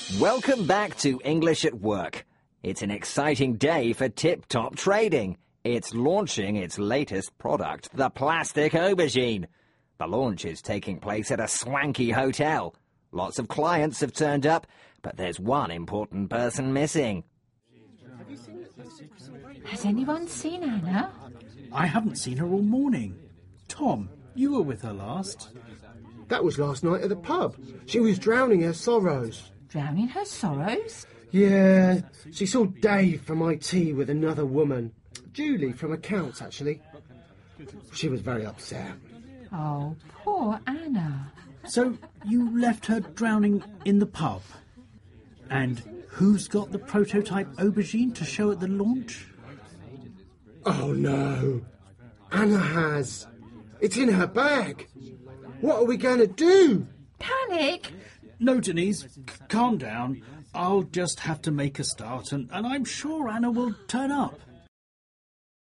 Welcome back to English at Work. It's an exciting day for Tip Top Trading. It's launching its latest product, the plastic aubergine. The launch is taking place at a swanky hotel. Lots of clients have turned up, but there's one important person missing. Has anyone seen Anna? I haven't seen her all morning. Tom, you were with her last. That was last night at the pub. She was drowning her sorrows. Drowning her sorrows? Yeah, she saw Dave from IT with another woman. Julie from accounts, actually. She was very upset. Oh, poor Anna. So you left her drowning in the pub? And who's got the prototype aubergine to show at the launch? Oh, no. Anna has. It's in her bag. What are we going to do? Panic? No, Denise, calm down. I'll just have to make a start, and I'm sure Anna will turn up.